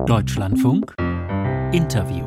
Deutschlandfunk Interview.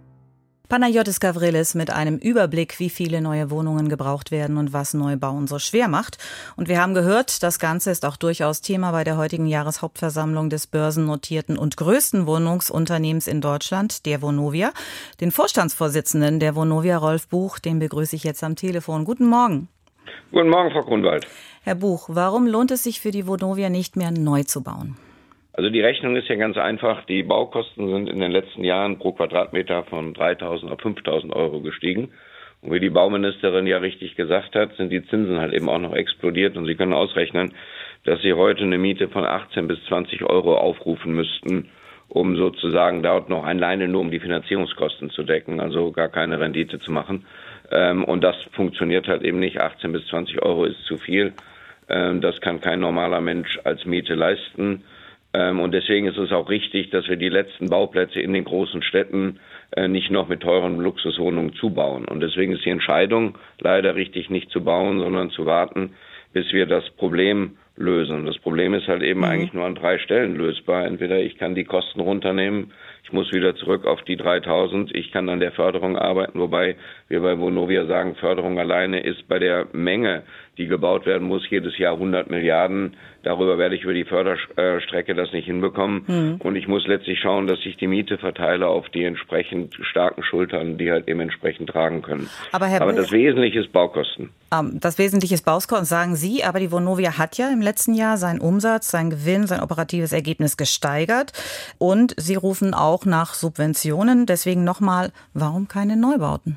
Panagiotis Gavrilis mit einem Überblick, wie viele neue Wohnungen gebraucht werden und was Neubauen so schwer macht. Und wir haben gehört, das Ganze ist auch durchaus Thema bei der heutigen Jahreshauptversammlung des börsennotierten und größten Wohnungsunternehmens in Deutschland, der Vonovia. Den Vorstandsvorsitzenden der Vonovia, Rolf Buch, den begrüße ich jetzt am Telefon. Guten Morgen. Guten Morgen, Frau Grunwald. Herr Buch, warum lohnt es sich für die Vonovia nicht mehr neu zu bauen? Also die Rechnung ist ja ganz einfach. Die Baukosten sind in den letzten Jahren pro Quadratmeter von 3.000 auf 5.000 Euro gestiegen. Und wie die Bauministerin ja richtig gesagt hat, sind die Zinsen halt eben auch noch explodiert. Und Sie können ausrechnen, dass Sie heute eine Miete von 18 bis 20 Euro aufrufen müssten, um sozusagen dort noch alleine nur um die Finanzierungskosten zu decken, also gar keine Rendite zu machen. Und das funktioniert halt eben nicht. 18 bis 20 Euro ist zu viel. Das kann kein normaler Mensch als Miete leisten. Und deswegen ist es auch richtig, dass wir die letzten Bauplätze in den großen Städten nicht noch mit teuren Luxuswohnungen zubauen. Und deswegen ist die Entscheidung leider richtig, nicht zu bauen, sondern zu warten, bis wir das Problem lösen. Und das Problem ist halt eben eigentlich nur an 3 Stellen lösbar. Entweder ich kann die Kosten runternehmen, ich muss wieder zurück auf die 3.000, ich kann an der Förderung arbeiten, wobei wir bei Vonovia sagen, Förderung alleine ist bei der Menge, die gebaut werden muss, jedes Jahr 100 Milliarden. Darüber werde ich über die Förderstrecke das nicht hinbekommen. Und ich muss letztlich schauen, dass ich die Miete verteile auf die entsprechend starken Schultern, die halt eben entsprechend tragen können. Aber das Wesentliche ist Baukosten. Das Wesentliche ist Baukosten, sagen Sie, aber die Vonovia hat ja im letzten Jahr seinen Umsatz, seinen Gewinn, sein operatives Ergebnis gesteigert. Und Sie rufen auch nach Subventionen. Deswegen nochmal, warum keine Neubauten?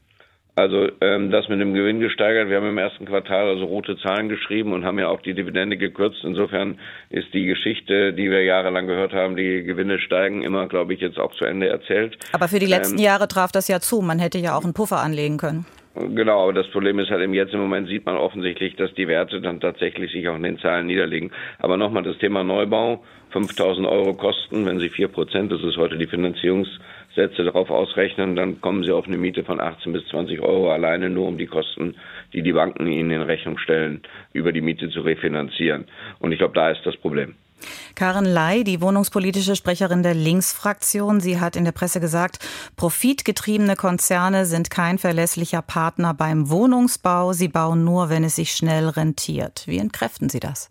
Also das mit dem Gewinn gesteigert, wir haben im ersten Quartal also rote Zahlen geschrieben und haben ja auch die Dividende gekürzt. Insofern ist die Geschichte, die wir jahrelang gehört haben, die Gewinne steigen, immer, glaube ich, jetzt auch zu Ende erzählt. Aber für die letzten Jahre traf das ja zu. Man hätte ja auch einen Puffer anlegen können. Genau, aber das Problem ist halt eben jetzt im Moment sieht man offensichtlich, dass die Werte dann tatsächlich sich auch in den Zahlen niederlegen. Aber nochmal das Thema Neubau, 5.000 Euro Kosten, wenn Sie 4%, das ist heute die Finanzierungssätze, darauf ausrechnen, dann kommen Sie auf eine Miete von 18 bis 20 Euro alleine nur um die Kosten, die die Banken Ihnen in Rechnung stellen, über die Miete zu refinanzieren. Und ich glaube, da ist das Problem. Karen Ley, die wohnungspolitische Sprecherin der Linksfraktion, sie hat in der Presse gesagt, profitgetriebene Konzerne sind kein verlässlicher Partner beim Wohnungsbau. Sie bauen nur, wenn es sich schnell rentiert. Wie entkräften Sie das?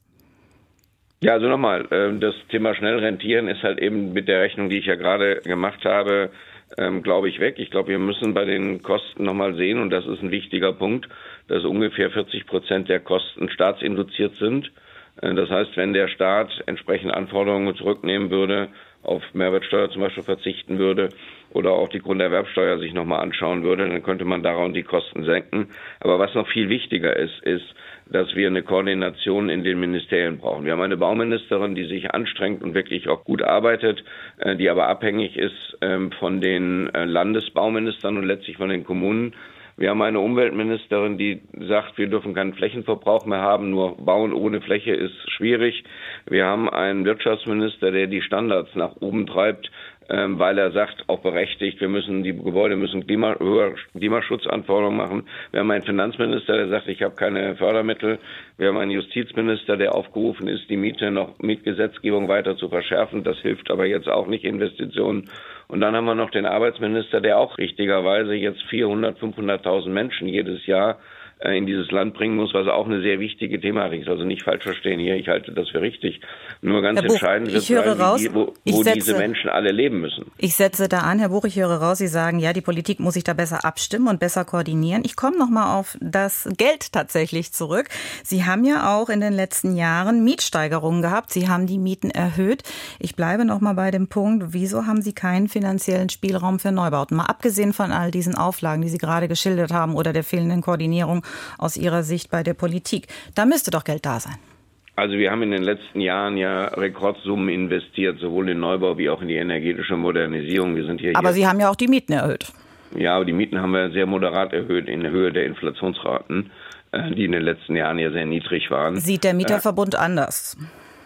Ja, also nochmal, das Thema schnell rentieren ist halt eben mit der Rechnung, die ich ja gerade gemacht habe, glaube ich, weg. Ich glaube, wir müssen bei den Kosten nochmal sehen, und das ist ein wichtiger Punkt, dass ungefähr 40% der Kosten staatsinduziert sind. Das heißt, wenn der Staat entsprechende Anforderungen zurücknehmen würde, auf Mehrwertsteuer zum Beispiel verzichten würde oder auch die Grunderwerbsteuer sich nochmal anschauen würde, dann könnte man daran die Kosten senken. Aber was noch viel wichtiger ist, dass wir eine Koordination in den Ministerien brauchen. Wir haben eine Bauministerin, die sich anstrengt und wirklich auch gut arbeitet, die aber abhängig ist von den Landesbauministern und letztlich von den Kommunen. Wir haben eine Umweltministerin, die sagt, wir dürfen keinen Flächenverbrauch mehr haben, nur bauen ohne Fläche ist schwierig. Wir haben einen Wirtschaftsminister, der die Standards nach oben treibt, weil er sagt, auch berechtigt, die Gebäude müssen höhere Klimaschutzanforderungen machen. Wir haben einen Finanzminister, der sagt, ich habe keine Fördermittel. Wir haben einen Justizminister, der aufgerufen ist, die Mietgesetzgebung weiter zu verschärfen. Das hilft aber jetzt auch nicht, Investitionen. Und dann haben wir noch den Arbeitsminister, der auch richtigerweise jetzt 500.000 Menschen jedes Jahr in dieses Land bringen muss, was auch eine sehr wichtige Thematik ist. Also nicht falsch verstehen hier, ich halte das für richtig. Nur ganz entscheidend wird sein, wo diese Menschen alle leben müssen. Ich setze da an, Herr Buch, ich höre raus, Sie sagen, ja, die Politik muss sich da besser abstimmen und besser koordinieren. Ich komme noch mal auf das Geld tatsächlich zurück. Sie haben ja auch in den letzten Jahren Mietsteigerungen gehabt. Sie haben die Mieten erhöht. Ich bleibe noch mal bei dem Punkt, wieso haben Sie keinen finanziellen Spielraum für Neubauten? Mal abgesehen von all diesen Auflagen, die Sie gerade geschildert haben oder der fehlenden Koordinierung aus Ihrer Sicht bei der Politik. Da müsste doch Geld da sein. Also wir haben in den letzten Jahren ja Rekordsummen investiert, sowohl in Neubau wie auch in die energetische Modernisierung. Aber Sie haben ja auch die Mieten erhöht. Ja, aber die Mieten haben wir sehr moderat erhöht in Höhe der Inflationsraten, die in den letzten Jahren ja sehr niedrig waren. Sieht der Mieterverbund anders?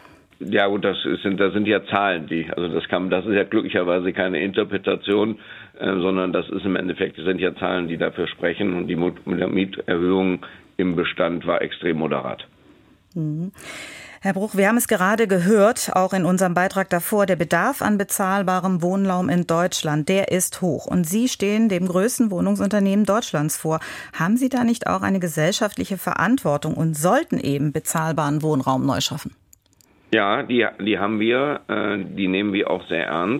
Ja gut, das sind ja Zahlen, das ist ja glücklicherweise keine Interpretation, sondern das ist im Endeffekt, das sind ja Zahlen, die dafür sprechen, und die Mieterhöhung im Bestand war extrem moderat. Herr Bruch, wir haben es gerade gehört, auch in unserem Beitrag davor, der Bedarf an bezahlbarem Wohnraum in Deutschland, der ist hoch. Und Sie stehen dem größten Wohnungsunternehmen Deutschlands vor. Haben Sie da nicht auch eine gesellschaftliche Verantwortung und sollten eben bezahlbaren Wohnraum neu schaffen? Ja, die haben wir, die nehmen wir auch sehr ernst.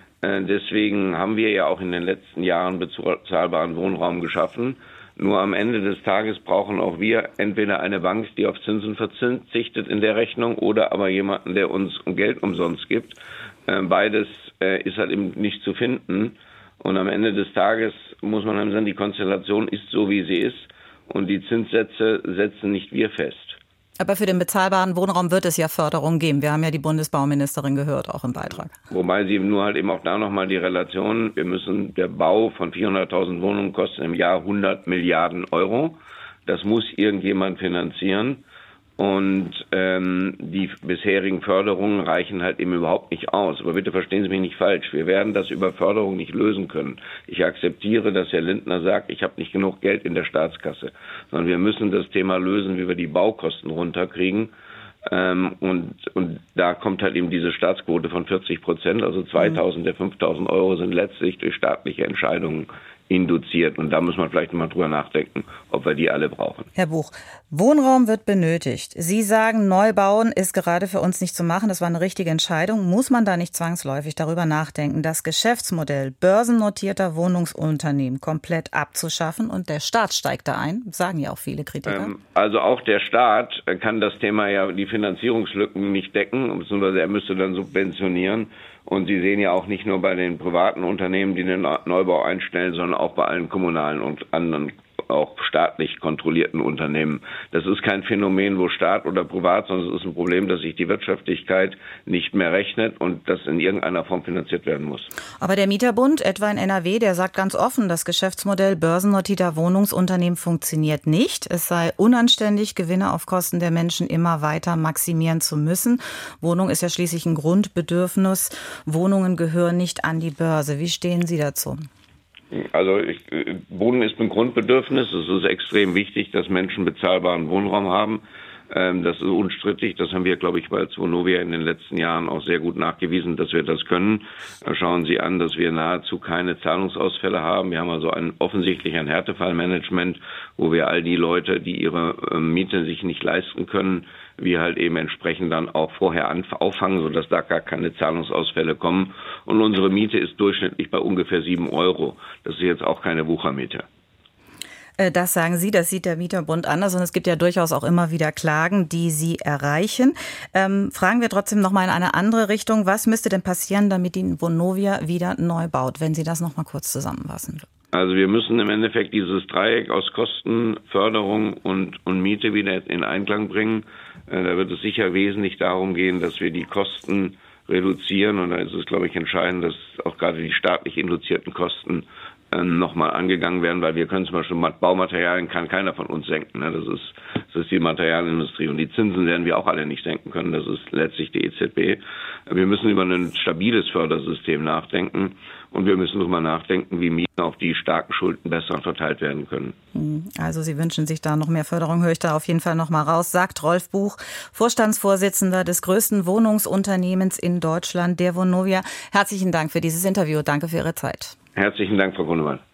Deswegen haben wir ja auch in den letzten Jahren bezahlbaren Wohnraum geschaffen. Nur am Ende des Tages brauchen auch wir entweder eine Bank, die auf Zinsen verzichtet in der Rechnung, oder aber jemanden, der uns Geld umsonst gibt. Beides ist halt eben nicht zu finden. Und am Ende des Tages muss man dann sagen, die Konstellation ist so, wie sie ist. Und die Zinssätze setzen nicht wir fest. Aber für den bezahlbaren Wohnraum wird es ja Förderung geben. Wir haben ja die Bundesbauministerin gehört, auch im Beitrag. Wobei sie nur halt eben auch da nochmal die Relation, der Bau von 400.000 Wohnungen kostet im Jahr 100 Milliarden Euro. Das muss irgendjemand finanzieren. Und die bisherigen Förderungen reichen halt eben überhaupt nicht aus. Aber bitte verstehen Sie mich nicht falsch. Wir werden das über Förderung nicht lösen können. Ich akzeptiere, dass Herr Lindner sagt, ich habe nicht genug Geld in der Staatskasse. Sondern wir müssen das Thema lösen, wie wir die Baukosten runterkriegen. Und da kommt halt eben diese Staatsquote von 40%. Also 2.000 der 5.000 Euro sind letztlich durch staatliche Entscheidungen induziert. Und da muss man vielleicht mal drüber nachdenken, ob wir die alle brauchen. Herr Buch, Wohnraum wird benötigt. Sie sagen, Neubauen ist gerade für uns nicht zu machen. Das war eine richtige Entscheidung. Muss man da nicht zwangsläufig darüber nachdenken, das Geschäftsmodell börsennotierter Wohnungsunternehmen komplett abzuschaffen? Und der Staat steigt da ein, sagen ja auch viele Kritiker. Also auch der Staat kann das Thema ja, die Finanzierungslücken nicht decken, beziehungsweise er müsste dann subventionieren. Und Sie sehen ja auch nicht nur bei den privaten Unternehmen, die den Neubau einstellen, sondern auch bei allen kommunalen und anderen auch staatlich kontrollierten Unternehmen. Das ist kein Phänomen, wo Staat oder privat, sondern es ist ein Problem, dass sich die Wirtschaftlichkeit nicht mehr rechnet und das in irgendeiner Form finanziert werden muss. Aber der Mieterbund, etwa in NRW, der sagt ganz offen, das Geschäftsmodell börsennotierter Wohnungsunternehmen funktioniert nicht. Es sei unanständig, Gewinne auf Kosten der Menschen immer weiter maximieren zu müssen. Wohnung ist ja schließlich ein Grundbedürfnis. Wohnungen gehören nicht an die Börse. Wie stehen Sie dazu? Also Wohnen ist ein Grundbedürfnis. Es ist extrem wichtig, dass Menschen bezahlbaren Wohnraum haben. Das ist unstrittig. Das haben wir, glaube ich, bei Vonovia in den letzten Jahren auch sehr gut nachgewiesen, dass wir das können. Schauen Sie an, dass wir nahezu keine Zahlungsausfälle haben. Wir haben also offensichtlich ein Härtefallmanagement, wo wir all die Leute, die ihre Miete sich nicht leisten können, wir halt eben entsprechend dann auch vorher auffangen, sodass da gar keine Zahlungsausfälle kommen. Und unsere Miete ist durchschnittlich bei ungefähr 7 Euro. Das ist jetzt auch keine Wuchermiete. Das sagen Sie, das sieht der Mieterbund anders. Und es gibt ja durchaus auch immer wieder Klagen, die Sie erreichen. Fragen wir trotzdem noch mal in eine andere Richtung. Was müsste denn passieren, damit die Vonovia wieder neu baut, wenn Sie das noch mal kurz zusammenfassen? Also wir müssen im Endeffekt dieses Dreieck aus Kosten, Förderung und Miete wieder in Einklang bringen. Da wird es sicher wesentlich darum gehen, dass wir die Kosten reduzieren. Und da ist es, glaube ich, entscheidend, dass auch gerade die staatlich induzierten Kosten nochmal angegangen werden, weil wir können zum Beispiel Baumaterialien kann keiner von uns senken. Ne? Das ist die Materialindustrie und die Zinsen werden wir auch alle nicht senken können. Das ist letztlich die EZB. Wir müssen über ein stabiles Fördersystem nachdenken und wir müssen darüber nachdenken, wie Mieten auf die starken Schulden besser verteilt werden können. Also Sie wünschen sich da noch mehr Förderung, höre ich da auf jeden Fall noch mal raus, sagt Rolf Buch, Vorstandsvorsitzender des größten Wohnungsunternehmens in Deutschland, der Vonovia. Herzlichen Dank für dieses Interview. Danke für Ihre Zeit. Herzlichen Dank, Frau Grunewald.